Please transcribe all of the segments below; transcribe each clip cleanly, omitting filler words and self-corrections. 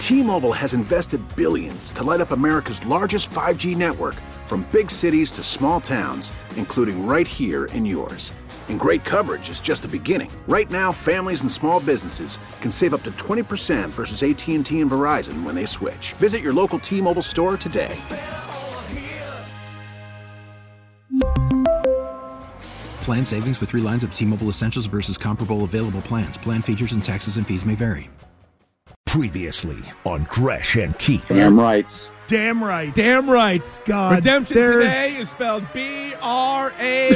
T-Mobile has invested billions to light up America's largest 5G network, from big cities to small towns, including right here in yours. And great coverage is just the beginning. Right now, families and small businesses can save up to 20% versus AT&T and Verizon when they switch. Visit your local T-Mobile store today. Plan savings with 3 lines of T-Mobile Essentials versus comparable available plans. Plan features and taxes and fees may vary. Previously on Gresh and Keith. Damn rights. Damn right. Damn right. God. Redemption today is spelled B-R-A-D-Y.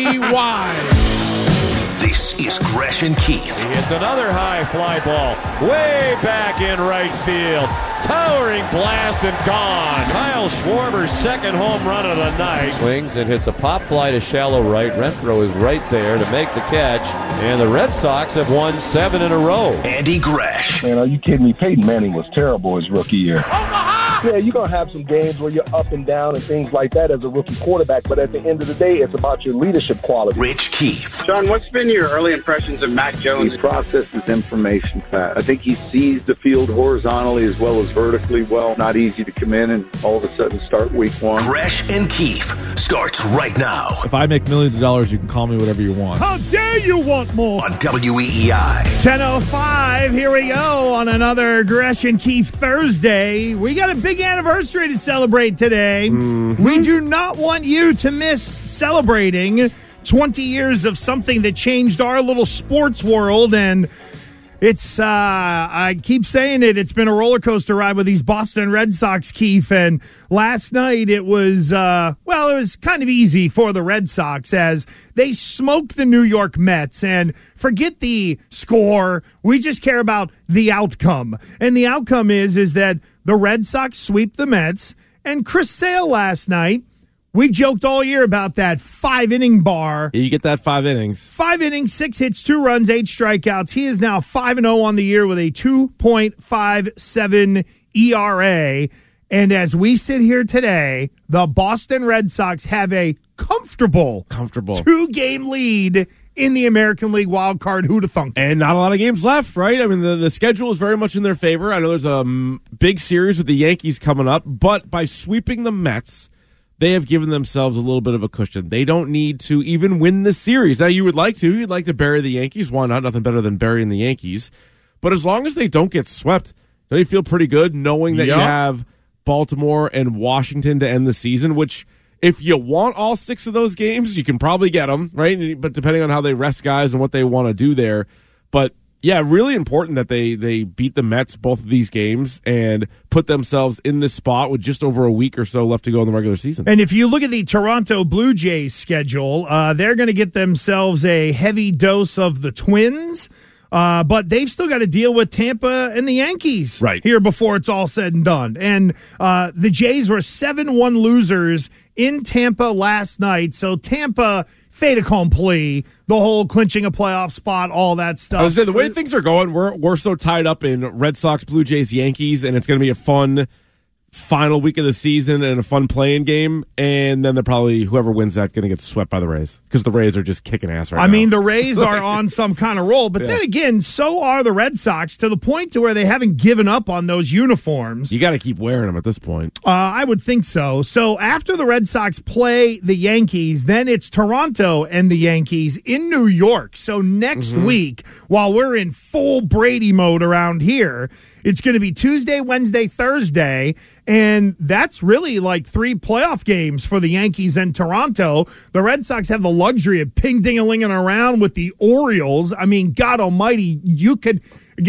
This is Gresh and Keith. He hits another high fly ball way back in right field. Towering blast and gone. Kyle Schwarber's second home run of the night. Swings and hits a pop fly to shallow right. Renfroe is right there to make the catch. And the Red Sox have won 7 in a row. Andy Gresh. Man, are you kidding me? Peyton Manning was terrible his rookie year. Yeah, you're going to have some games where you're up and down and things like that as a rookie quarterback, but at the end of the day, it's about your leadership quality. Rich Keith. Sean, what's been your early impressions of Mac Jones? He processes information fast. I think he sees the field horizontally as well as vertically well. Not easy to come in and all of a sudden start week one. Gresh and Keith starts right now. If I make millions of dollars, you can call me whatever you want. How dare you want more? On WEEI. 10:05, here we go on another Gresh and Keith Thursday. We got a big anniversary to celebrate today. Mm-hmm. We do not want you to miss celebrating 20 years of something that changed our little sports world, and it's, I keep saying it, it's been a roller coaster ride with these Boston Red Sox, Keith, and last night it was, it was kind of easy for the Red Sox as they smoked the New York Mets, and forget the score, we just care about the outcome, and the outcome is that the Red Sox sweep the Mets, and Chris Sale last night, we've joked all year about that 5-inning bar. You get that 5 innings. 5 innings, 6 hits, 2 runs, 8 strikeouts. He is now 5-0 on the year with a 2.57 ERA. And as we sit here today, the Boston Red Sox have a comfortable 2-game lead in the American League wild card. Who'da thunk? And not a lot of games left, right? I mean, the schedule is very much in their favor. I know there's a big series with the Yankees coming up, but by sweeping the Mets, they have given themselves a little bit of a cushion. They don't need to even win the series. Now, you'd like to bury the Yankees. Why not? Nothing better than burying the Yankees. But as long as they don't get swept, don't you feel pretty good knowing that you have Baltimore and Washington to end the season, which if you want all 6 of those games, you can probably get them, right? But depending on how they rest guys and what they want to do there. But yeah, really important that they beat the Mets both of these games and put themselves in this spot with just over a week or so left to go in the regular season. And if you look at the Toronto Blue Jays schedule, they're going to get themselves a heavy dose of the Twins. But they've still got to deal with Tampa and the Yankees here before it's all said and done. And the Jays were 7-1 losers in Tampa last night. So Tampa, fait accompli, the whole clinching a playoff spot, all that stuff. I was saying, the way things are going, we're so tied up in Red Sox, Blue Jays, Yankees, and it's going to be a fun final week of the season and a fun playing game, and then they're probably, whoever wins that, going to get swept by the Rays, because the Rays are just kicking ass right now. I mean, the Rays are on some kind of roll, but then again, so are the Red Sox, to the point to where they haven't given up on those uniforms. You got to keep wearing them at this point. I would think so. So after the Red Sox play the Yankees, then it's Toronto and the Yankees in New York. So next week, while we're in full Brady mode around here, it's going to be Tuesday, Wednesday, Thursday, and that's really like 3 playoff games for the Yankees and Toronto. The Red Sox have the luxury of ping-ding-a-linging around with the Orioles. I mean, God almighty, you could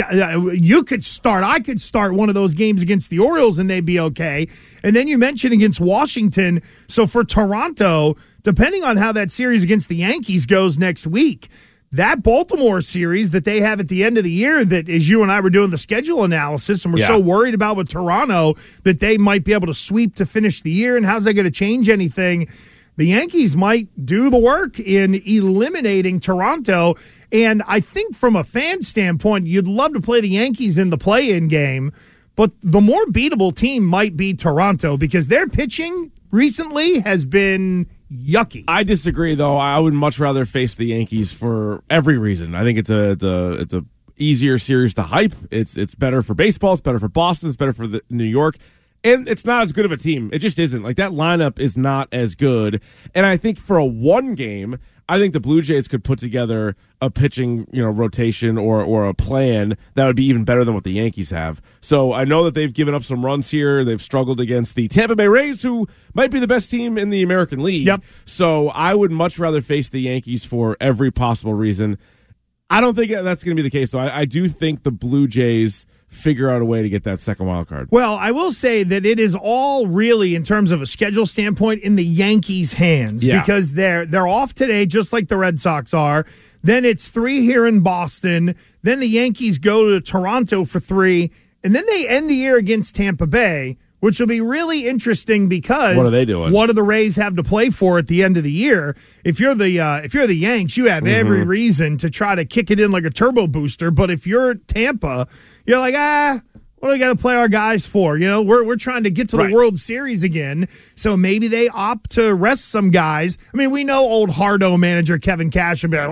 start. I could start one of those games against the Orioles and they'd be okay. And then you mentioned against Washington. So for Toronto, depending on how that series against the Yankees goes next week, that Baltimore series that they have at the end of the year, that as you and I were doing the schedule analysis and we're so worried about with Toronto that they might be able to sweep to finish the year, and how's that going to change anything? The Yankees might do the work in eliminating Toronto, and I think from a fan standpoint, you'd love to play the Yankees in the play-in game, but the more beatable team might be Toronto because their pitching recently has been yucky. I disagree, though. I would much rather face the Yankees for every reason. I think it's a easier series to hype. It's better for baseball. It's better for Boston. It's better for New York. And it's not as good of a team. It just isn't. Like, that lineup is not as good. And I think for a one game, I think the Blue Jays could put together a pitching, rotation or a plan that would be even better than what the Yankees have. So I know that they've given up some runs here. They've struggled against the Tampa Bay Rays, who might be the best team in the American League. Yep. So I would much rather face the Yankees for every possible reason. I don't think that's going to be the case, though. I do think the Blue Jays figure out a way to get that second wild card. Well, I will say that it is all really, in terms of a schedule standpoint, in the Yankees' hands because they're off today, just like the Red Sox are. Then it's 3 here in Boston. Then the Yankees go to Toronto for 3, and then they end the year against Tampa Bay, which will be really interesting because what are they doing? What do the Rays have to play for at the end of the year? If you're the Yanks, you have every reason to try to kick it in like a turbo booster. But if you're Tampa, you're like, what do we got to play our guys for? We're trying to get to the World Series again, so maybe they opt to rest some guys. I mean, we know old Hardo manager Kevin Cash would be like,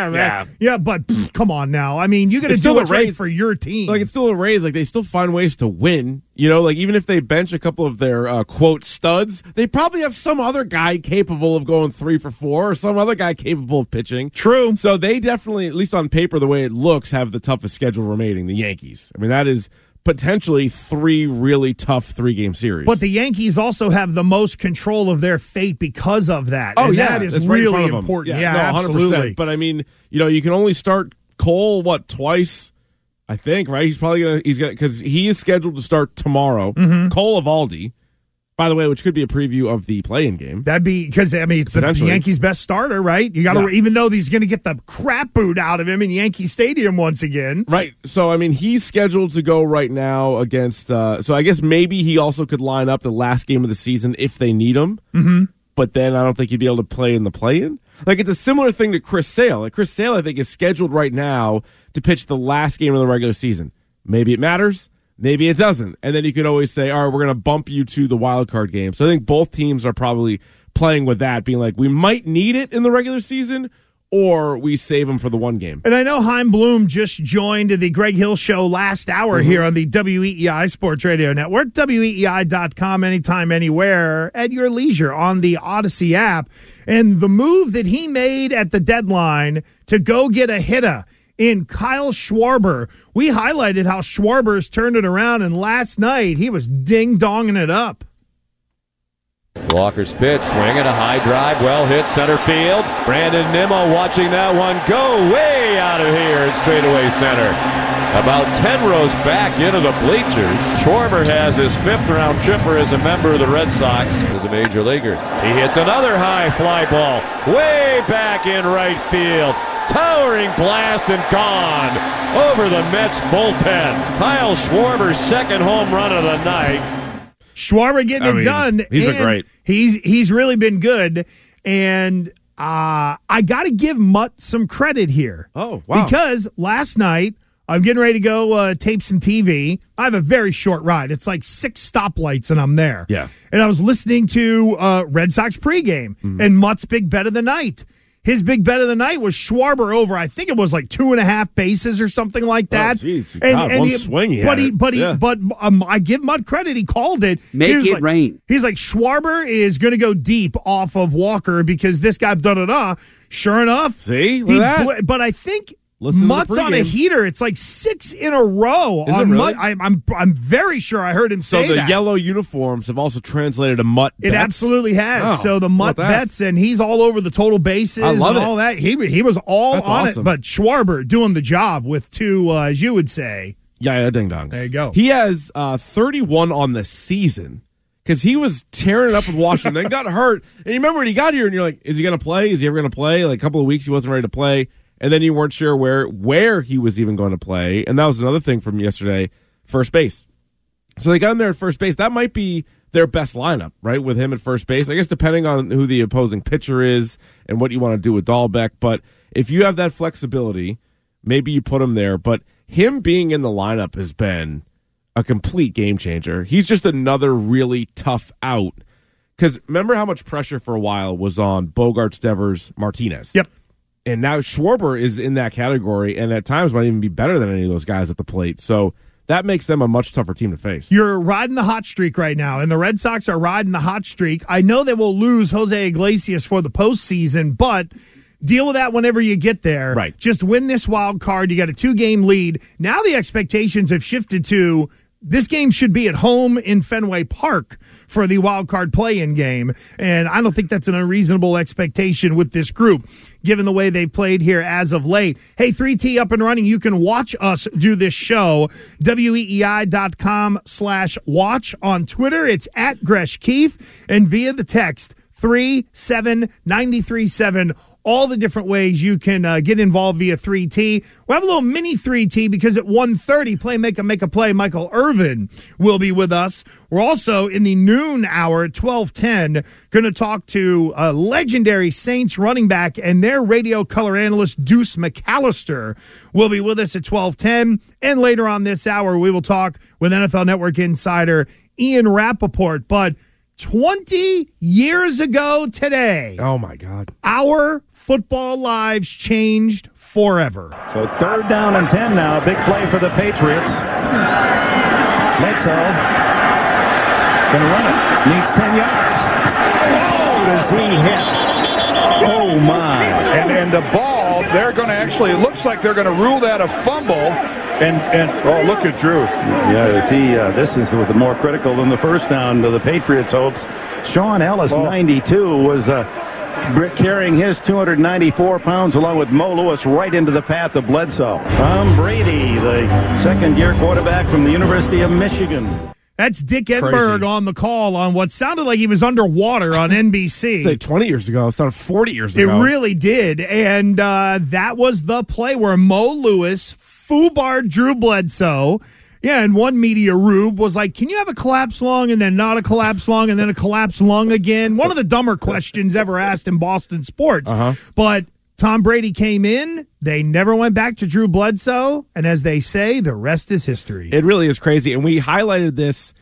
but come on now. I mean, you got to do what's right for your team. Like, it's still a Rays. Like, they still find ways to win. Like, even if they bench a couple of their quote studs, they probably have some other guy capable of going 3 for 4 or some other guy capable of pitching. True. So they definitely, at least on paper, the way it looks, have the toughest schedule remaining. The Yankees. I mean, that is potentially 3 really tough 3-game series. But the Yankees also have the most control of their fate because of that. Oh, and yeah. that is really important. Yeah, absolutely. 100%. But I mean, you can only start Cole, twice, I think, right? He's probably because he is scheduled to start tomorrow. Cole Evaldi, by the way, which could be a preview of the play-in game. That'd be because it's the Yankees' best starter, right? You got to, even though he's going to get the crap boot out of him in Yankee Stadium once again, right? So I mean, he's scheduled to go right now against. So I guess maybe he also could line up the last game of the season if they need him. But then I don't think he'd be able to play in the play-in. Like, it's a similar thing to Chris Sale. Like, Chris Sale, I think, is scheduled right now to pitch the last game of the regular season. Maybe it matters. Maybe it doesn't. And then you could always say, all right, we're going to bump you to the wild card game. So I think both teams are probably playing with that, being like, we might need it in the regular season, or we save them for the one game. And I know Chaim Bloom just joined the Greg Hill Show last hour here on the WEEI Sports Radio Network, WEEI.com, anytime, anywhere, at your leisure on the Odyssey app. And the move that he made at the deadline to go get a hitter in Kyle Schwarber. We highlighted how Schwarber's turned it around, and last night he was ding-donging it up. Walker's pitch, swinging a high drive, well hit center field. Brandon Nimmo watching that one go way out of here in straightaway center. About 10 rows back into the bleachers. Schwarber has his 5th-round tripper as a member of the Red Sox as a major leaguer. He hits another high fly ball way back in right field. Towering blast and gone over the Mets bullpen. Kyle Schwarber's 2nd home run of the night. Schwarber getting it done. He's been great. He's really been good. And I got to give Mutt some credit here. Oh, wow. Because last night, I'm getting ready to go tape some TV. I have a very short ride. It's like 6 stoplights, and I'm there. Yeah. And I was listening to Red Sox pregame, and Mutt's big bet of the night. His big bet of the night was Schwarber over, I think it was like 2.5 bases or something like that. Oh, geez. One swing he had. But I give Mutt credit. He called it. Make it rain. He's like, Schwarber is going to go deep off of Walker because this guy, da-da-da. Sure enough. See? Look at that. But I think Listen Mutt's on a heater. It's like 6 in a row. Is it really? I'm very sure I heard him say that. So the yellow uniforms have also translated to Mutt bets? It absolutely has. Oh, so the Mutt bets, and he's all over the total bases and all that. He was all That's on awesome. it. But Schwarber doing the job with 2, as you would say. Yeah, ding-dongs. There you go. He has 31 on the season because he was tearing it up with Washington, then got hurt. And you remember when he got here, and you're like, is he going to play? Is he ever going to play? Like a couple of weeks, he wasn't ready to play. And then you weren't sure where he was even going to play. And that was another thing from yesterday, first base. So they got him there at first base. That might be their best lineup, right, with him at first base. I guess depending on who the opposing pitcher is and what you want to do with Dahlbeck. But if you have that flexibility, maybe you put him there. But him being in the lineup has been a complete game changer. He's just another really tough out. Because remember how much pressure for a while was on Bogaerts, Devers, Martinez? Yep. And now Schwarber is in that category, and at times might even be better than any of those guys at the plate. So that makes them a much tougher team to face. You're riding the hot streak right now, and the Red Sox are riding the hot streak. I know they will lose Jose Iglesias for the postseason, but deal with that whenever you get there. Right. Just win this wild card. You got a 2-game lead. Now the expectations have shifted to this game should be at home in Fenway Park for the wild card play-in game, and I don't think that's an unreasonable expectation with this group, given the way they've played here as of late. Hey, 3T up and running. You can watch us do this show, weei.com/watch. On Twitter, it's at Gresh Keefe, and via the text 37937. All the different ways you can get involved via 3T. We'll have a little mini 3T because at 1:30, Play Make a Play, Michael Irvin will be with us. We're also in the noon hour at 12:10 going to talk to a legendary Saints running back and their radio color analyst, Deuce McAllister, will be with us at 12:10. And later on this hour, we will talk with NFL Network insider Ian Rappaport. But 20 years ago today. Oh, my God. Our football lives changed forever. So 3rd down and 10 now. Big play for the Patriots. Bledsoe going to run it. Needs 10 yards. Oh, does he hit? Oh, my. And the ball, they're going to actually, it looks like they're going to rule that a fumble. And oh, look at Drew. Yeah, this is the more critical than the first down to the Patriots' hopes. Sean Ellis, 92, was carrying his 294 pounds along with Mo Lewis right into the path of Bledsoe. Tom Brady, the second-year quarterback from the University of Michigan. That's Dick Enberg on the call on what sounded like he was underwater on NBC. It's like 20 years ago. It sounded 40 years ago. It really did. And that was the play where Mo Lewis foobarred Drew Bledsoe. Yeah, and one media rube was like, can you have a collapse lung and then not a collapse lung and then a collapse lung again? One of the dumber questions ever asked in Boston sports. But Tom Brady came in. They never went back to Drew Bledsoe. And as they say, the rest is history. It really is crazy. And we highlighted this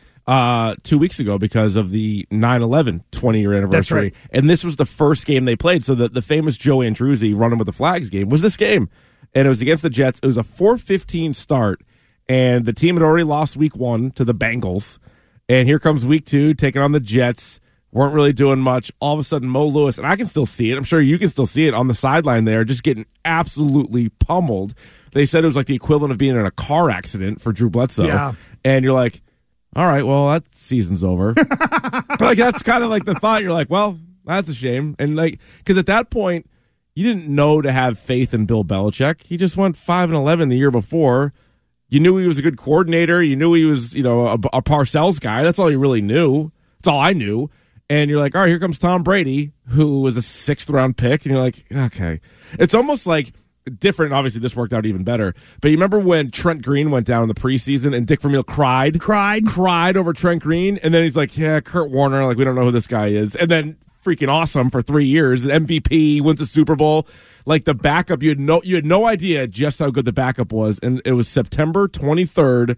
2 weeks ago because of the 9/11 20-year anniversary. That's right. And this was the first game they played. So the famous Joe Andruzzi running with the flags game was this game. And it was against the Jets. It was a 4:15 start, and the team had already lost week 1 to the Bengals. And here comes week 2, taking on the Jets. Weren't really doing much. All of a sudden, Mo Lewis, and I can still see it. I'm sure you can still see it on the sideline there, just getting absolutely pummeled. They said it was like the equivalent of being in a car accident for Drew Bledsoe. Yeah. And you're like, all right, well, that season's over. Like, that's kind of like the thought. You're like, well, that's a shame. And like, because at that point, you didn't know to have faith in Bill Belichick. He just went 5-11 the year before. You knew he was a good coordinator. You knew he was, a Parcells guy. That's all you really knew. That's all I knew. And you're like, all right, here comes Tom Brady, who was a 6th-round pick. And you're like, okay. It's almost like different. Obviously, this worked out even better. But you remember when Trent Green went down in the preseason and Dick Vermeil cried over Trent Green? And then he's like, yeah, Kurt Warner, like, we don't know who this guy is. And then freaking awesome for 3 years. MVP, wins a Super Bowl. Like the backup, you had no idea just how good the backup was. And it was September 23rd,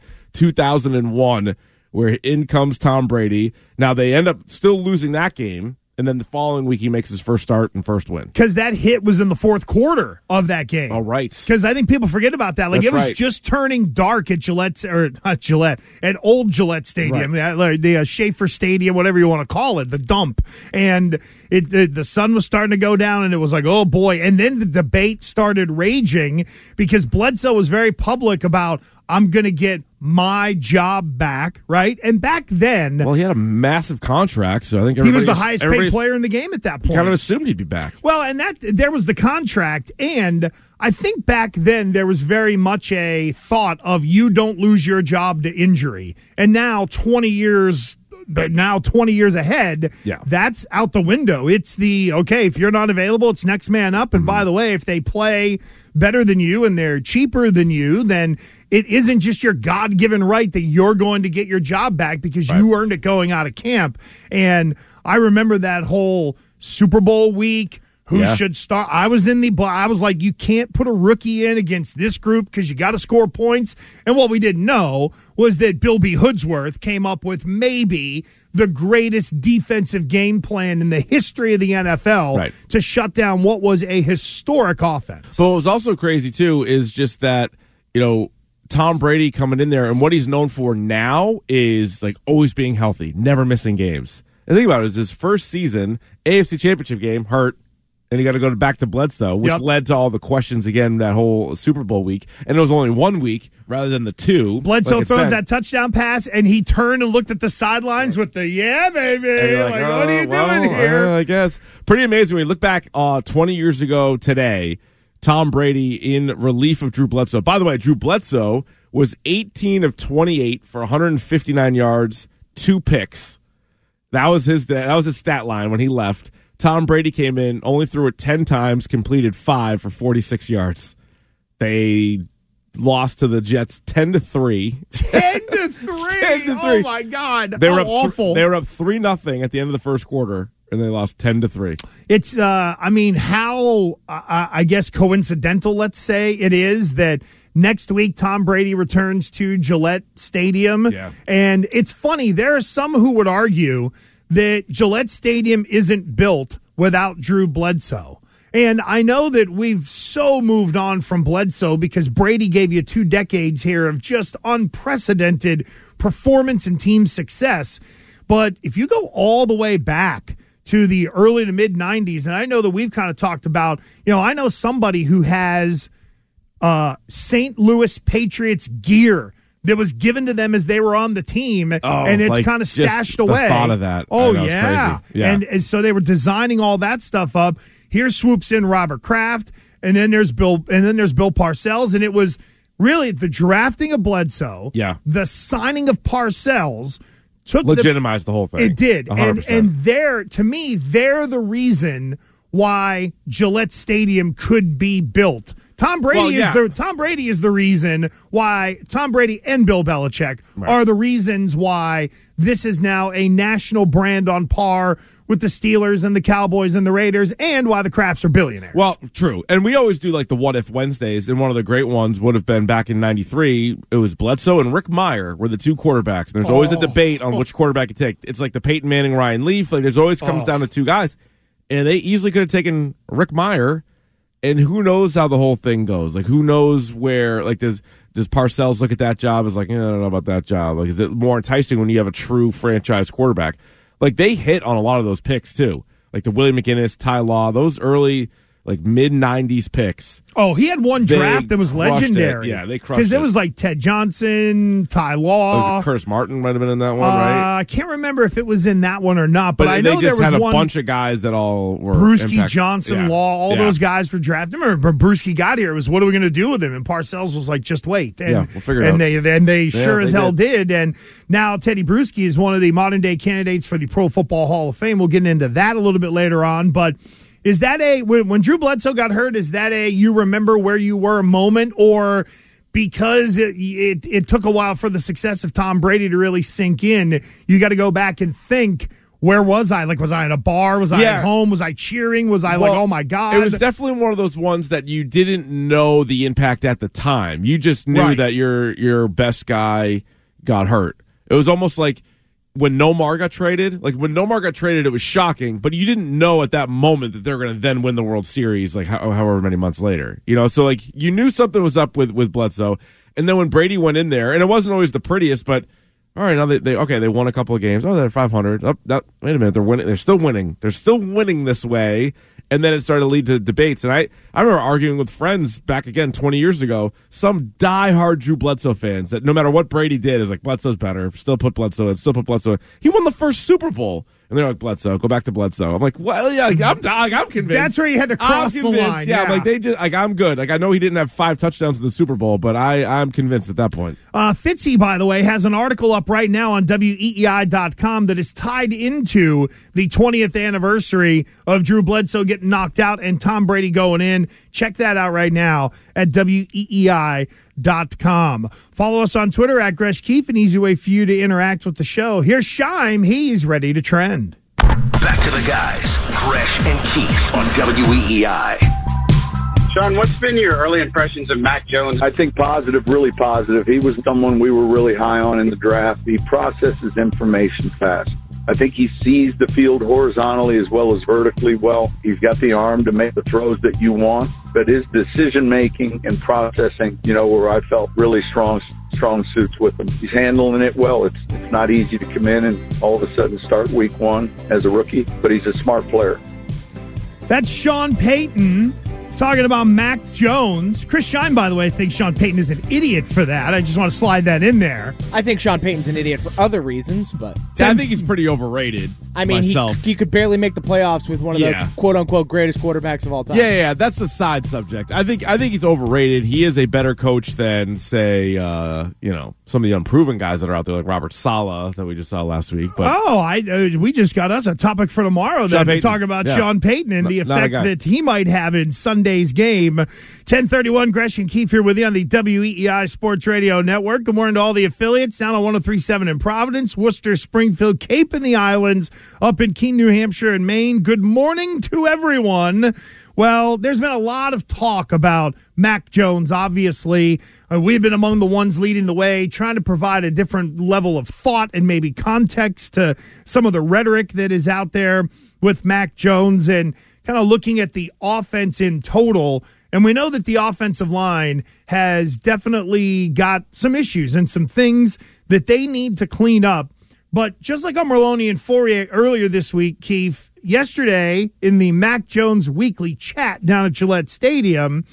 2001, where in comes Tom Brady. Now they end up still losing that game. And then the following week, he makes his first start and first win. Because that hit was in the 4th quarter of that game. Oh, right. Because I think people forget about that. Like, That's it was right. just turning dark at at Old Gillette Stadium, right. The Schaefer Stadium, whatever you want to call it, the dump. And the sun was starting to go down, and it was like, oh, boy. And then the debate started raging because Bledsoe was very public about, I'm going to get my job back, right? And back then... Well, he had a massive contract, so I think he was the highest paid player in the game at that point. Kind of assumed he'd be back. Well, and there was the contract, and I think back then there was very much a thought of you don't lose your job to injury. And now 20 years ahead, that's out the window. It's okay, if you're not available, it's next man up. And by the way, if they play better than you and they're cheaper than you, then it isn't just your God-given right that you're going to get your job back because you earned it going out of camp. And I remember that whole Super Bowl week, who should start. I was like, you can't put a rookie in against this group because you got to score points. And what we didn't know was that Bill B. Hoodsworth came up with maybe the greatest defensive game plan in the history of the NFL to shut down what was a historic offense. But what was also crazy, too, is just that, Tom Brady coming in there, and what he's known for now is like always being healthy, never missing games. And think about it, it was his first season, AFC Championship game, hurt, and he got to go back to Bledsoe, which led to all the questions again that whole Super Bowl week. And it was only 1 week rather than the 2. Bledsoe throws that touchdown pass, and he turned and looked at the sidelines with the, baby. Like, what are you doing here? I guess. Pretty amazing. When you look back 20 years ago today, Tom Brady in relief of Drew Bledsoe. By the way, Drew Bledsoe was 18 of 28 for 159 yards, 2 picks. That was his stat line when he left. Tom Brady came in, only threw it 10 times, completed 5 for 46 yards. They lost to the Jets 10-3. 10-3. Oh my God! They were up awful. They were up 3-0 at the end of the first quarter, and they lost 10-3. It's how I guess coincidental, let's say, it is that next week Tom Brady returns to Gillette Stadium. Yeah. And it's funny, there are some who would argue that Gillette Stadium isn't built without Drew Bledsoe. And I know that we've so moved on from Bledsoe because Brady gave you 2 decades here of just unprecedented performance and team success. But if you go all the way back to the early to mid 90s, and I know that we've kind of talked about, I know somebody who has St. Louis Patriots gear that was given to them as they were on the team, and it's kind of stashed away. The thought of that. Oh, that was crazy. Yeah. And so they were designing all that stuff up. Here swoops in Robert Kraft, and then there's Bill Parcells, and it was really the drafting of Bledsoe, the signing of Parcells, legitimized the whole thing. It did. 100%. And to me, they're the reason why Gillette Stadium could be built. Tom Brady is the reason why Tom Brady and Bill Belichick are the reasons why this is now a national brand on par with the Steelers and the Cowboys and the Raiders, and why the Crafts are billionaires. Well, true. And we always do like the What If Wednesdays, and one of the great ones would have been back in 93. It was Bledsoe and Rick Meyer were the 2 quarterbacks. And there's always a debate on which quarterback you take. It's like the Peyton Manning, Ryan Leaf. Like there's always comes down to 2 guys. And they easily could have taken Rick Meyer, and who knows how the whole thing goes. Like, who knows where, like, does Parcells look at that job as like, I don't know about that job. Like, is it more enticing when you have a true franchise quarterback? Like, they hit on a lot of those picks, too. Like the Willie McGinnis, Ty Law, those early, like, mid-90s picks. Oh, he had one draft that was legendary. Yeah, they crushed it. Because it was like Ted Johnson, Ty Law. Curtis Martin might have been in that one, right? I can't remember if it was in that one or not, but I know there was had a one. Bunch of guys that all were Brewski, Johnson, Law, all those guys were drafted. I remember Brewski got here. It was, what are we going to do with him? And Parcells was like, just wait. And, we'll figure it out. And they sure as hell did. And now Teddy Bruschi is one of the modern-day candidates for the Pro Football Hall of Fame. We'll get into that a little bit later on, but is that when Drew Bledsoe got hurt, is that you remember where you were moment, or because it took a while for the success of Tom Brady to really sink in, you got to go back and think, where was I? Like, was I in a bar? Was I at home? Was I cheering? Was I like, oh my God? It was definitely one of those ones that you didn't know the impact at the time. You just knew that your best guy got hurt. It was almost like when Nomar got traded. Like, when Nomar got traded, it was shocking, but you didn't know at that moment that they're going to then win the World Series, like however many months later. So like you knew something was up with Bledsoe, and then when Brady went in there, and it wasn't always the prettiest, but all right, now they won a couple of games. Oh, they're 500. Oh, wait a minute, they're winning. They're still winning. They're still winning this way. And then it started to lead to debates. And I remember arguing with friends back again 20 years ago, some diehard Drew Bledsoe fans that no matter what Brady did, is like, Bledsoe's better. Still put Bledsoe in. He won the first Super Bowl. And they're like, Bledsoe, go back to Bledsoe. I'm like, well, yeah, I'm convinced. That's where you had to cross the line. Yeah, like they just, like, I'm good. Like, I know he didn't have 5 touchdowns in the Super Bowl, but I'm convinced at that point. Fitzy, by the way, has an article up right now on WEEI.com that is tied into the 20th anniversary of Drew Bledsoe getting knocked out and Tom Brady going in. Check that out right now at WEEI.com. Follow us on Twitter at Gresh Keefe, an easy way for you to interact with the show. Here's Shime. He's ready to trend. Back to the guys. Gresh and Keith on WEEI. Sean, what's been your early impressions of Mac Jones? I think positive, really positive. He was someone we were really high on in the draft. He processes information fast. I think he sees the field horizontally as well as vertically well. He's got the arm to make the throws that you want, but his decision-making and processing, where I felt really strong suits with him. He's handling it well. It's not easy to come in and all of a sudden start week one as a rookie, but he's a smart player. That's Sean Payton talking about Mac Jones. Chris Schein, by the way, thinks Sean Payton is an idiot for that. I just want to slide that in there. I think Sean Payton's an idiot for other reasons, but I think he's pretty overrated. I mean, he could barely make the playoffs with one of the quote-unquote greatest quarterbacks of all time. Yeah, that's a side subject. I think he's overrated. He is a better coach than, say, some of the unproven guys that are out there, like Robert Saleh that we just saw last week. But we just got us a topic for tomorrow then to talk about Sean Payton and the effect that he might have in Sunday's game. 10:31, Gresh and Keith here with you on the WEEI Sports Radio Network. Good morning to all the affiliates down on 103.7 in Providence, Worcester, Springfield, Cape and the Islands, up in Keene, New Hampshire, and Maine. Good morning to everyone. Well, there's been a lot of talk about Mac Jones, obviously. We've been among the ones leading the way, trying to provide a different level of thought and maybe context to some of the rhetoric that is out there with Mac Jones and kind of looking at the offense in total. And we know that the offensive line has definitely got some issues and some things that they need to clean up. But just like Merloni and Fourier earlier this week, Keith, yesterday in the Mac Jones weekly chat down at Gillette Stadium,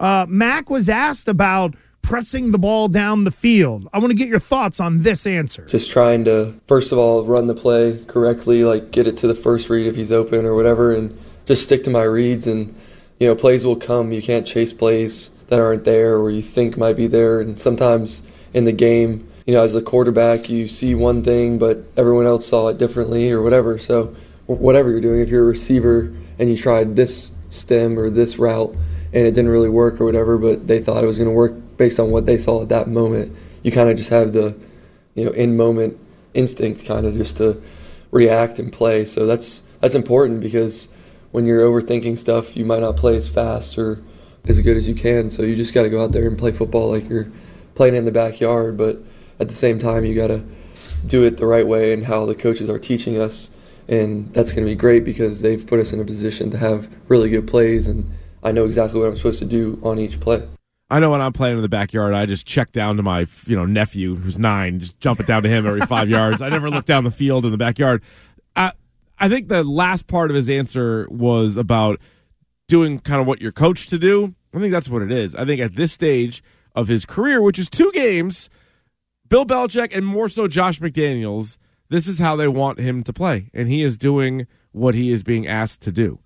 Mac was asked about pressing the ball down the field. I want to get your thoughts on this answer. Just trying to, first of all, run the play correctly, like get it to the first read if he's open or whatever, and just stick to my reads. And, plays will come. You can't chase plays that aren't there or you think might be there. And sometimes in the game, as a quarterback, you see one thing, but everyone else saw it differently or whatever. So whatever you're doing, if you're a receiver and you tried this stem or this route and it didn't really work or whatever, but they thought it was going to work based on what they saw at that moment, you kind of just have the, in-moment instinct kind of just to react and play. So that's important because when you're overthinking stuff, you might not play as fast or as good as you can. So you just got to go out there and play football like you're playing in the backyard, but at the same time, you got to do it the right way and how the coaches are teaching us. And that's going to be great because they've put us in a position to have really good plays, and I know exactly what I'm supposed to do on each play. I know when I'm playing in the backyard, I just check down to my nephew who's 9, just jump it down to him every 5 yards. I never look down the field in the backyard. I think the last part of his answer was about doing kind of what you're coached to do. I think that's what it is. I think at this stage of his career, which is 2 games, Bill Belichick and more so Josh McDaniels, this is how they want him to play, and he is doing what he is being asked to do.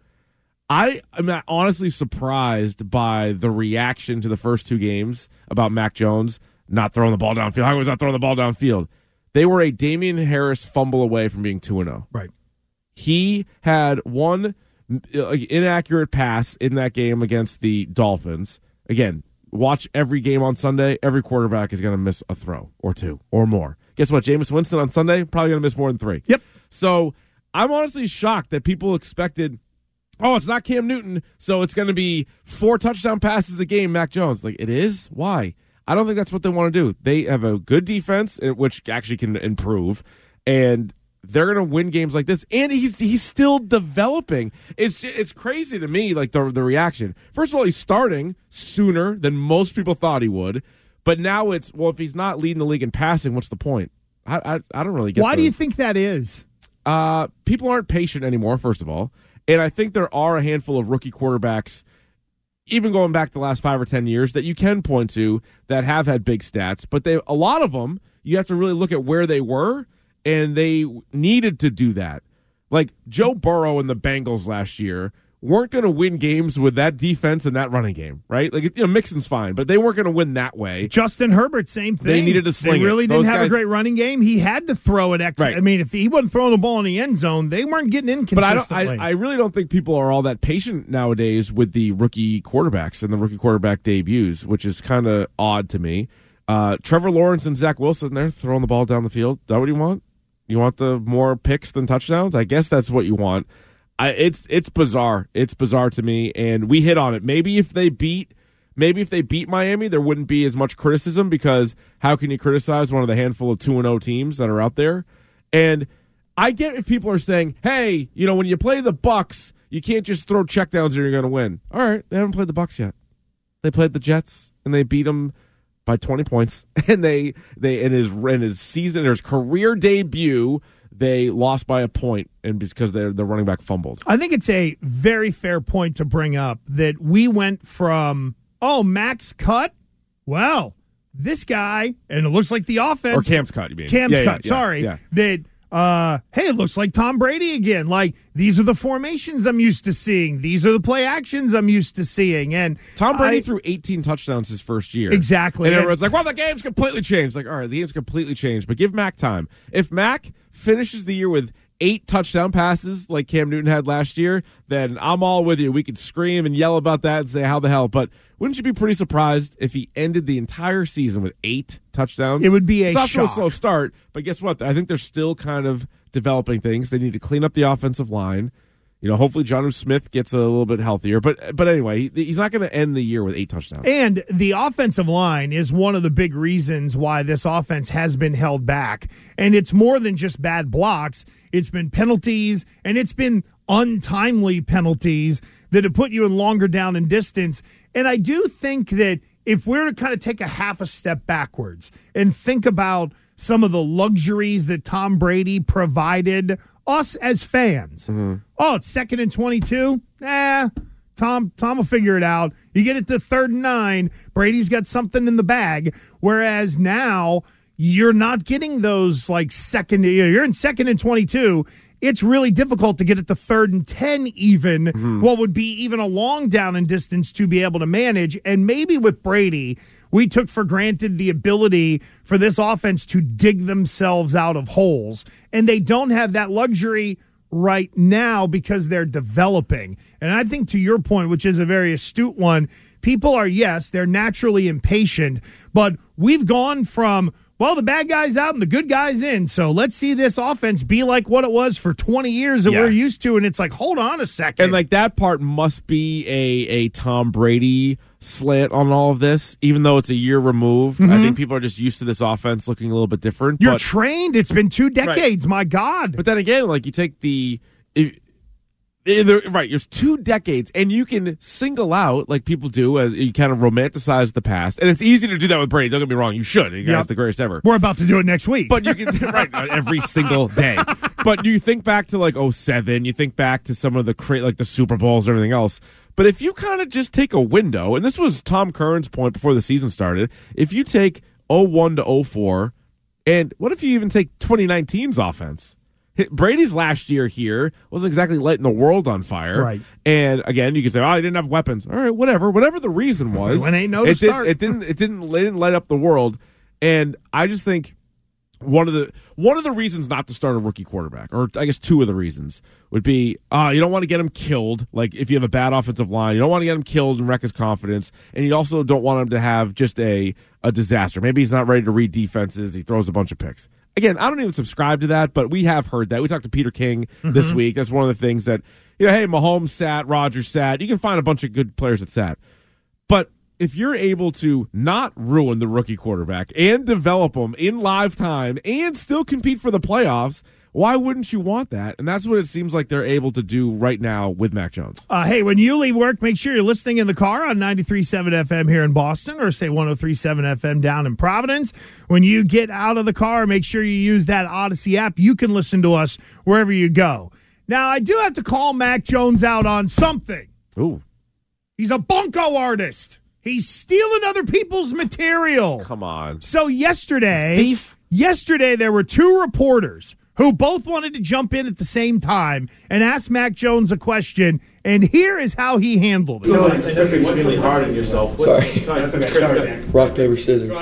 I am honestly surprised by the reaction to the first 2 games about Mac Jones not throwing the ball downfield. How was not throwing the ball downfield? They were a Damian Harris fumble away from being 2-0. Right. He had one inaccurate pass in that game against the Dolphins. Again, watch every game on Sunday. Every quarterback is going to miss a throw or 2 or more. Guess what? Jameis Winston on Sunday, probably going to miss more than 3. Yep. So I'm honestly shocked that people expected, it's not Cam Newton, so it's going to be 4 touchdown passes a game, Mac Jones. Like, it is? Why? I don't think that's what they want to do. They have a good defense, which actually can improve, and they're going to win games like this. And he's still developing. It's crazy to me, like the reaction. First of all, he's starting sooner than most people thought he would. But now it's, if he's not leading the league in passing, what's the point? I don't really get. Why do you think that is? People aren't patient anymore, first of all. And I think there are a handful of rookie quarterbacks, even going back the last 5 or 10 years, that you can point to that have had big stats. But a lot of them, you have to really look at where they were, and they needed to do that. Like Joe Burrow and the Bengals last year weren't going to win games with that defense and that running game, right? Like, Mixon's fine, but they weren't going to win that way. Justin Herbert, same thing. They needed to sling it. They really didn't have a great running game. He had to throw it extra. Right. I mean, if he wasn't throwing the ball in the end zone, they weren't getting in consistently. But I really don't think people are all that patient nowadays with the rookie quarterbacks and the rookie quarterback debuts, which is kind of odd to me. Trevor Lawrence and Zach Wilson, they're throwing the ball down the field. Is that what you want? You want the more picks than touchdowns? I guess that's what you want. It's bizarre. It's bizarre to me, and we hit on it. Maybe if they beat Miami, there wouldn't be as much criticism, because how can you criticize one of the handful of 2-0 teams that are out there? And I get if people are saying, hey, when you play the Bucks, you can't just throw checkdowns and you're going to win. All right, they haven't played the Bucks yet. They played the Jets and they beat them by 20 points. And they in his career debut, they lost by a point, and because their running back fumbled. I think it's a very fair point to bring up that we went from Max cut. Well, this guy, and it looks like the offense. Or Cam's cut, you mean? Cam's cut, sorry. Yeah. That, hey, it looks like Tom Brady again. Like, these are the formations I'm used to seeing. These are the play actions I'm used to seeing. And Tom Brady threw 18 touchdowns his first year. Exactly. And everyone's like, well, the game's completely changed. Like, all right, the game's completely changed, but give Mac time. If Mac finishes the year with 8 touchdown passes like Cam Newton had last year, then I'm all with you. We could scream and yell about that and say, how the hell? But wouldn't you be pretty surprised if he ended the entire season with 8 touchdowns? It would be it's shock. It's a slow start, but guess what? I think they're still kind of developing things. They need to clean up the offensive line. Hopefully Jonnu Smith gets a little bit healthier. But anyway, he's not going to end the year with 8 touchdowns. And the offensive line is one of the big reasons why this offense has been held back. And it's more than just bad blocks. It's been penalties, and it's been untimely penalties that have put you in longer down and distance. And I do think that if we're to kind of take a half a step backwards and think about some of the luxuries that Tom Brady provided us as fans. Mm-hmm. Oh, it's 2nd and 22? Tom will figure it out. You get it to 3rd and 9. Brady's got something in the bag. Whereas now you're not getting those you're in 2nd and 22. It's really difficult to get it to 3rd and 10 even, what would be even a long down and distance to be able to manage. And maybe with Brady, we took for granted the ability for this offense to dig themselves out of holes. And they don't have that luxury right now because they're developing. And I think to your point, which is a very astute one, people are, yes, they're naturally impatient, but we've gone from, well, the bad guy's out and the good guy's in, so let's see this offense be like what it was for 20 years that we're used to, and it's like, hold on a second. And that part must be a Tom Brady slant on all of this, even though it's a year removed. I think people are just used to this offense looking a little bit different. You're trained. It's been 2 decades, right. My God. But then again, you take there's 2 decades, and you can single out, like people do, as you kind of romanticize the past. And it's easy to do that with Brady. Don't get me wrong. You should. The guy's the greatest ever. We're about to do it next week. But you can, right, every single day. But you think back to 07, you think back to some of the the Super Bowls and everything else. But if you kind of just take a window, and this was Tom Curran's point before the season started, if you take 01 to 04, and what if you even take 2019's offense? Brady's last year here wasn't exactly lighting the world on fire. Right. And again, you can say, he didn't have weapons. All right, whatever the reason was. When ain't no to start. It didn't light up the world. And I just think one of the reasons not to start a rookie quarterback, or I guess 2 of the reasons, would be you don't want to get him killed. Like, if you have a bad offensive line, you don't want to get him killed and wreck his confidence, and you also don't want him to have just a disaster. Maybe he's not ready to read defenses. He throws a bunch of picks. Again, I don't even subscribe to that, but we have heard that. We talked to Peter King this week. That's one of the things that, hey, Mahomes sat, Rodgers sat. You can find a bunch of good players that sat. But if you're able to not ruin the rookie quarterback and develop them in live time and still compete for the playoffs, why wouldn't you want that? And that's what it seems like they're able to do right now with Mac Jones. Hey, when you leave work, make sure you're listening in the car on 93.7 FM here in Boston, or say 103.7 FM down in Providence. When you get out of the car, make sure you use that Odyssey app. You can listen to us wherever you go. Now, I do have to call Mac Jones out on something. Ooh. He's a bunko artist. He's stealing other people's material. Come on. So yesterday there were 2 reporters who both wanted to jump in at the same time and ask Mac Jones a question, and here is how he handled it. I know you're extremely hard on yourself. Sorry. That's okay. Sorry. Rock, paper, scissors.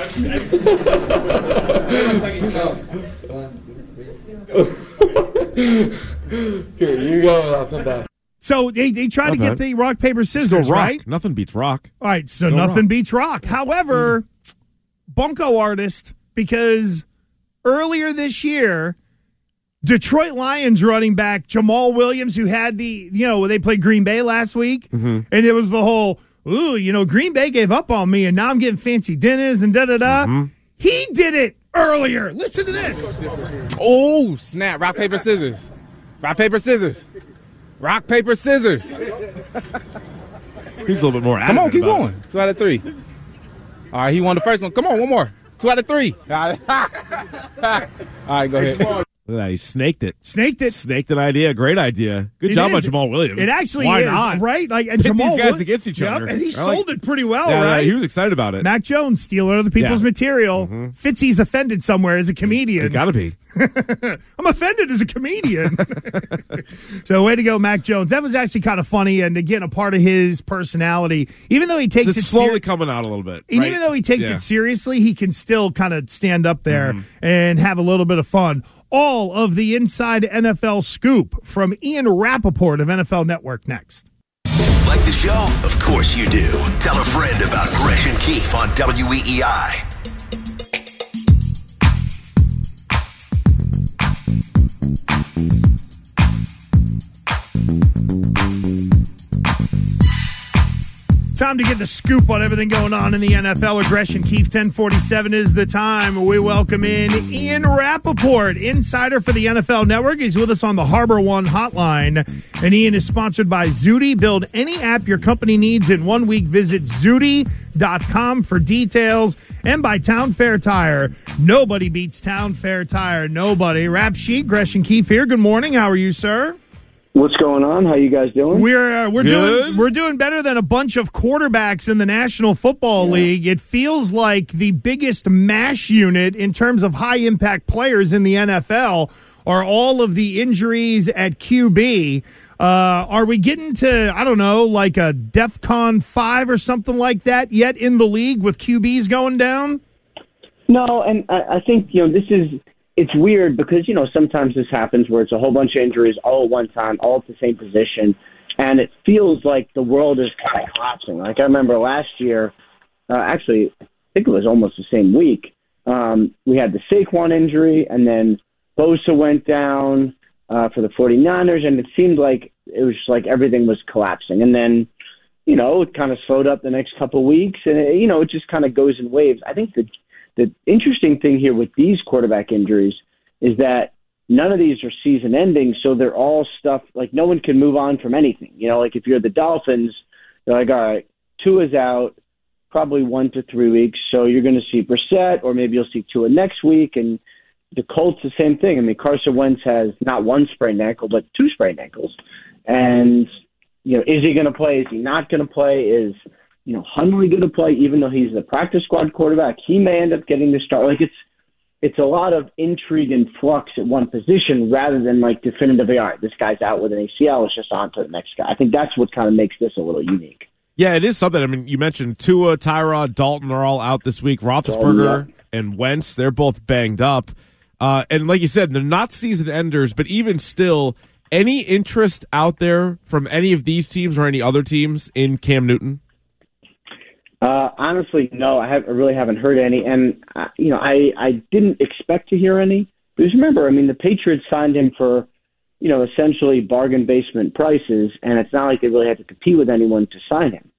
Here, you go. I'll come back. So they tried to get the rock, paper, scissors, right? Nothing beats rock. All right, so nothing beats rock. However, bunko artist, because earlier this year, Detroit Lions running back Jamal Williams, who had they played Green Bay last week, and it was the whole, Green Bay gave up on me, and now I'm getting fancy dinners and da-da-da. He did it earlier. Listen to this. Oh, snap. Rock, paper, scissors. Rock, paper, scissors. Rock, paper, scissors. He's a little bit more Come on, keep about going. 2 out of 3. All right, he won the first one. Come on, one more. 2 out of 3. All right, go ahead. Look at that. He snaked it. Snaked an idea. Great idea. Good job by Jamal Williams. It actually Why is, not? right? And Pit Jamal these guys against each other. And he sold it pretty well, yeah, right? He was excited about it. Mac Jones, stealing other people's material. Fitzy's offended somewhere as a comedian. It's got to be. I'm offended as a comedian. So way to go, Mac Jones. That was actually kind of funny, and again, a part of his personality. Even though he takes it slowly coming out a little bit. And right? even though he takes it seriously, he can still kind of stand up there and have a little bit of fun. All of the Inside NFL scoop from Ian Rappaport of NFL Network next. Like the show? Of course you do. Tell a friend about Gresh and Keefe on WEEI. Time to get the scoop on everything going on in the NFL. With Gresh and Keefe, 1047 is the time. We welcome in Ian Rappaport, insider for the NFL Network. He's with us on the Harbor One hotline. And Ian is sponsored by Zudy. Build any app your company needs in 1 week. Visit Zudy.com for details. And by Town Fair Tire. Nobody beats Town Fair Tire. Nobody. Rap Sheet, Gresh and Keefe here. Good morning. How are you, sir? What's going on? How you guys doing? We're doing better than a bunch of quarterbacks in the National Football League. It feels like the biggest MASH unit in terms of high impact players in the NFL are all of the injuries at QB. Are we getting to, I don't know, like a DEFCON 5 or something like that yet in the league with QBs going down? No, and I think, it's weird because, sometimes this happens where it's a whole bunch of injuries all at one time, all at the same position, and it feels like the world is kind of collapsing. Like I remember last year, actually, I think it was almost the same week, we had the Saquon injury, and then Bosa went down for the 49ers, and it seemed like it was just like everything was collapsing. And then, it kind of slowed up the next couple of weeks, and, it just kind of goes in waves. I think the interesting thing here with these quarterback injuries is that none of these are season ending, so they're all stuff like no one can move on from anything. Like if you're the Dolphins, they're like, all right, Tua's out probably 1 to 3 weeks, so you're going to see Brissett, or maybe you'll see Tua next week. And the Colts, the same thing. I mean, Carson Wentz has not one sprained ankle, but 2 sprained ankles. And, is he going to play? Is he not going to play? Is Hundley going to play, even though he's the practice squad quarterback? He may end up getting the start. Like it's a lot of intrigue and flux at one position rather than like definitively, all right, this guy's out with an ACL, it's just on to the next guy. I think that's what kind of makes this a little unique. Yeah, it is something. I mean, you mentioned Tua, Tyrod, Dalton are all out this week. Roethlisberger and Wentz, they're both banged up. And like you said, they're not season enders, but even still, any interest out there from any of these teams or any other teams in Cam Newton? Honestly, no, I really haven't heard any. And, I didn't expect to hear any. Because remember, I mean, the Patriots signed him for, essentially bargain basement prices. And it's not like they really had to compete with anyone to sign him.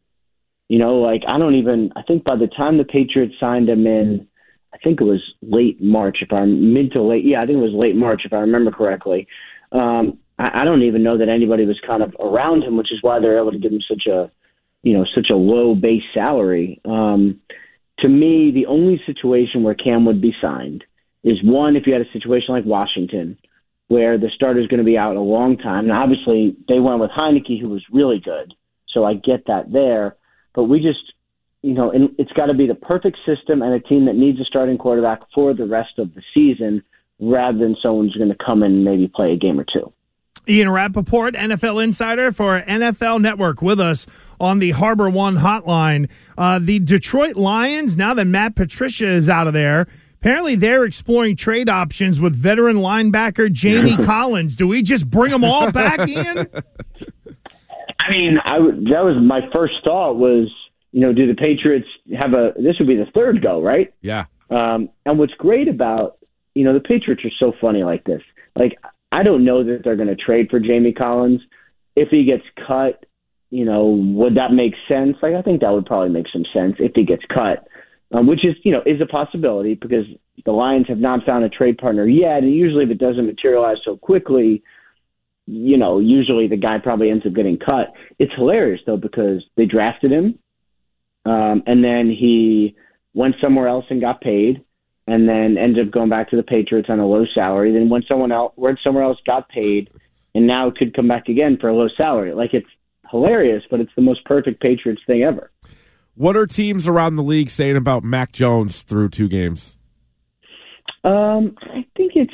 I think by the time the Patriots signed him in, I think it was late March, I think it was late March, if I remember correctly. I don't even know that anybody was kind of around him, which is why they're able to give him such a low base salary. To me, the only situation where Cam would be signed is one, if you had a situation like Washington, where the starter's going to be out a long time. Now, obviously, they went with Heineke, who was really good, so I get that there. But we just, it's got to be the perfect system and a team that needs a starting quarterback for the rest of the season rather than someone who's going to come in and maybe play a game or two. Ian Rappaport, NFL insider for NFL Network, with us on the Harbor One hotline. The Detroit Lions, now that Matt Patricia is out of there, apparently they're exploring trade options with veteran linebacker Jamie Collins. Do we just bring them all back, Ian? I mean, that was my first thought was, do the Patriots have this would be the third go, right? Yeah. And what's great about, the Patriots are so funny like this. Like, I don't know that they're going to trade for Jamie Collins. If he gets cut, would that make sense? Like, I think that would probably make some sense if he gets cut, which is a possibility because the Lions have not found a trade partner yet. And usually if it doesn't materialize so quickly, usually the guy probably ends up getting cut. It's hilarious, though, because they drafted him, and then he went somewhere else and got paid, and then ended up going back to the Patriots on a low salary. Then went somewhere else, got paid, and now could come back again for a low salary. Like, it's hilarious, but it's the most perfect Patriots thing ever. What are teams around the league saying about Mac Jones through 2 games? I think it's,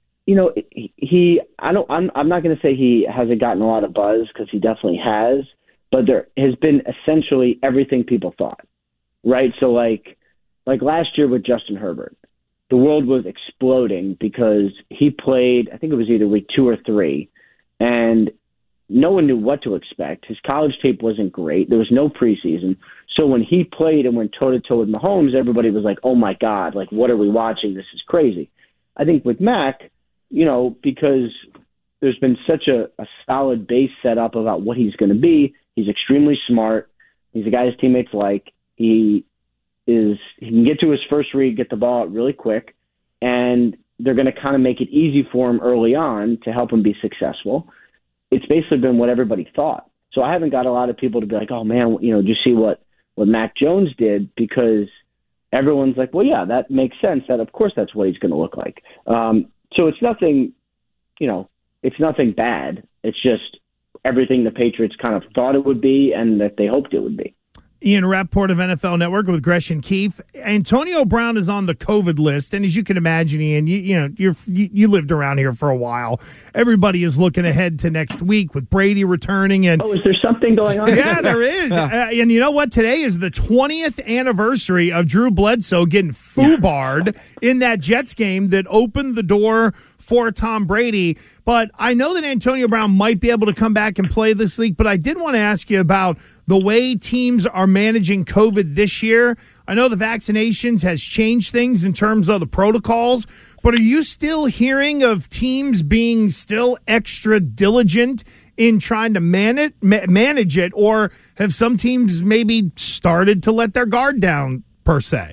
I'm not going to say he hasn't gotten a lot of buzz because he definitely has, but there has been essentially everything people thought, right? So like last year with Justin Herbert, the world was exploding because he played, I think it was either week 2 or 3, and no one knew what to expect. His college tape wasn't great. There was no preseason. So when he played and went toe-to-toe with Mahomes, everybody was like, oh, my God, like, what are we watching? This is crazy. I think with Mac, because there's been such a solid base set up about what he's going to be, he's extremely smart. He's a guy his teammates like. He can get to his first read, get the ball out really quick, and they're going to kind of make it easy for him early on to help him be successful. It's basically been what everybody thought. So I haven't got a lot of people to be like, oh, man, do you see what Mac Jones did? Because everyone's like, well, yeah, that makes sense. That, of course, that's what he's going to look like. So it's nothing, it's nothing bad. It's just everything the Patriots kind of thought it would be and that they hoped it would be. Ian Rappaport of NFL Network with Gresh and Keefe. Antonio Brown is on the COVID list, and as you can imagine, Ian, you lived around here for a while. Everybody is looking ahead to next week with Brady returning. And is there something going on? Yeah, there is. And you know what? Today is the 20th anniversary of Drew Bledsoe getting foobarred in that Jets game that opened the door for Tom Brady. But I know that Antonio Brown might be able to come back and play this week, but I did want to ask you about the way teams are managing COVID this year. I know the vaccinations has changed things in terms of the protocols, but are you still hearing of teams being still extra diligent in trying to manage it, or have some teams maybe started to let their guard down, per se?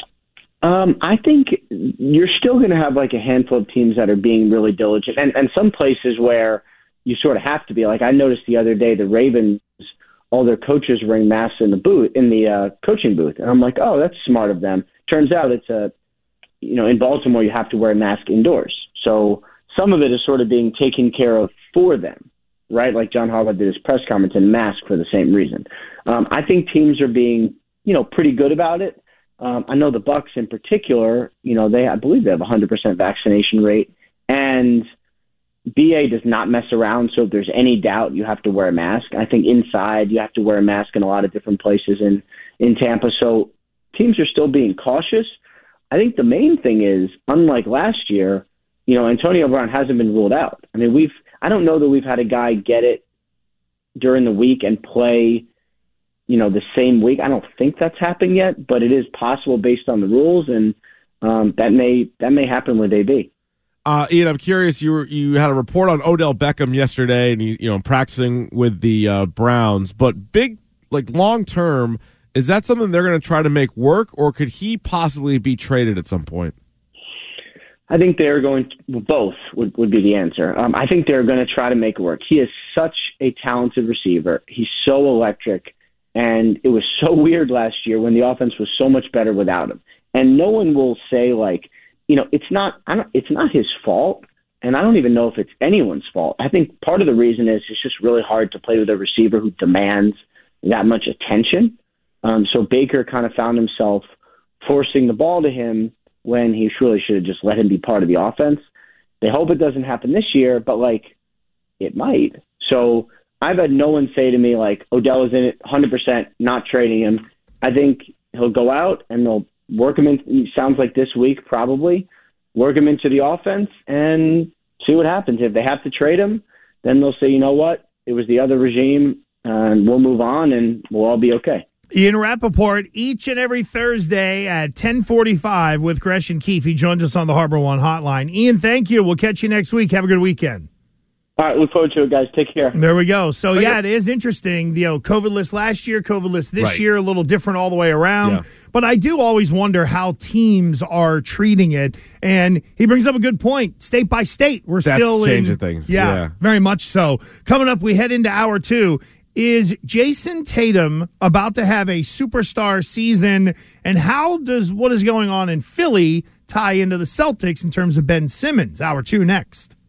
I think you're still going to have like a handful of teams that are being really diligent, and some places where you sort of have to be. Like I noticed the other day, the Ravens, all their coaches wearing masks in the coaching booth, and I'm like, oh, that's smart of them. Turns out it's in Baltimore you have to wear a mask indoors, so some of it is sort of being taken care of for them, right? Like John Harbaugh did his press conference in a mask for the same reason. I think teams are being pretty good about it. I know the Bucs in particular, I believe they have a 100% vaccination rate, and BA does not mess around. So if there's any doubt, you have to wear a mask. I think inside you have to wear a mask in a lot of different places in Tampa. So teams are still being cautious. I think the main thing is, unlike last year, Antonio Brown hasn't been ruled out. I mean, I don't know that we've had a guy get it during the week and play the same week. I don't think that's happened yet, but it is possible based on the rules, and that may happen with AB. Ian, I'm curious. You had a report on Odell Beckham yesterday, and he practicing with the Browns. But big, long term, is that something they're going to try to make work, or could he possibly be traded at some point? I think they're going to, both would be the answer. I think they're going to try to make it work. He is such a talented receiver. He's so electric. And it was so weird last year when the offense was so much better without him. And no one will say it's not his fault. And I don't even know if it's anyone's fault. I think part of the reason is it's just really hard to play with a receiver who demands that much attention. So Baker kind of found himself forcing the ball to him when he really should have just let him be part of the offense. They hope it doesn't happen this year, but it might. So I've had no one say to me Odell is in it 100%, not trading him. I think he'll go out and they'll work him in. Sounds like this week probably work him into the offense and see what happens. If they have to trade him, then they'll say, you know what, it was the other regime, and we'll move on and we'll all be okay. Ian Rappaport each and every Thursday at 10:45 with Gresh and Keefe. He joins us on the Harbor One hotline. Ian, thank you. We'll catch you next week. Have a good weekend. All right, look forward to it, guys. Take care. There we go. So, it is interesting. COVID list last year, COVID list this year, a little different all the way around. Yeah. But I do always wonder how teams are treating it. And he brings up a good point. State by state, we're still changing things. Yeah, very much so. Coming up, we head into hour 2. Is Jason Tatum about to have a superstar season? And how does what is going on in Philly tie into the Celtics in terms of Ben Simmons? Hour 2 next.